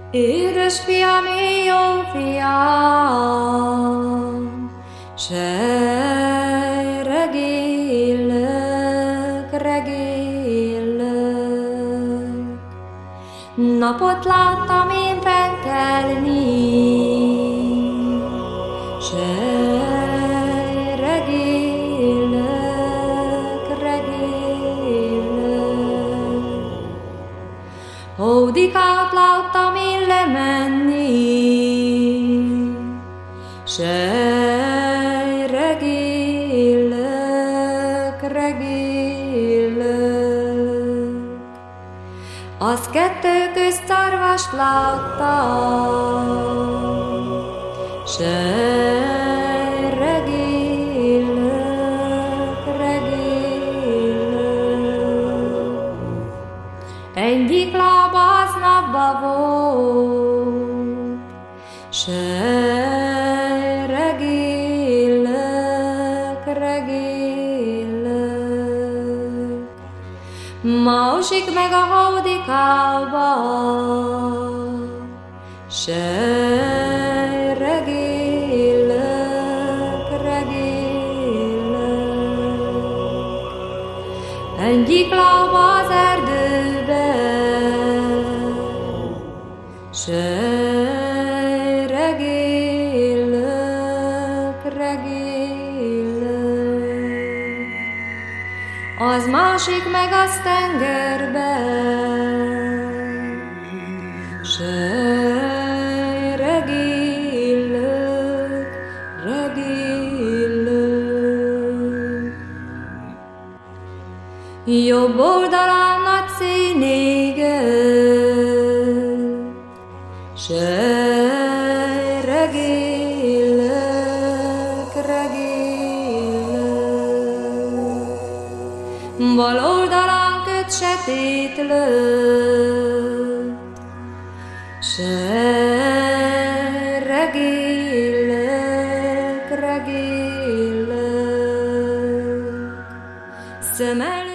Édes fiam, én jó fiam, regélek, regélek. Napot láttam én felkelni, regélek, regélek. Hódikát láttam én lemenni, regélek, regélek. Az kettő közt szarvast láttam, regélek, regélek. Egyik lába az napba volt, regélek, regélek. Másik meg a hódikába, regélek, regélek. Egyik lába az erdőbe, regélek, regélek. Az másik meg az tengerbe, regélek, regélek. Jobb oldalán nagy szénéget, regélek, regélek. Bal oldalán köt sötétlött, regélek, regélek. Szem előtt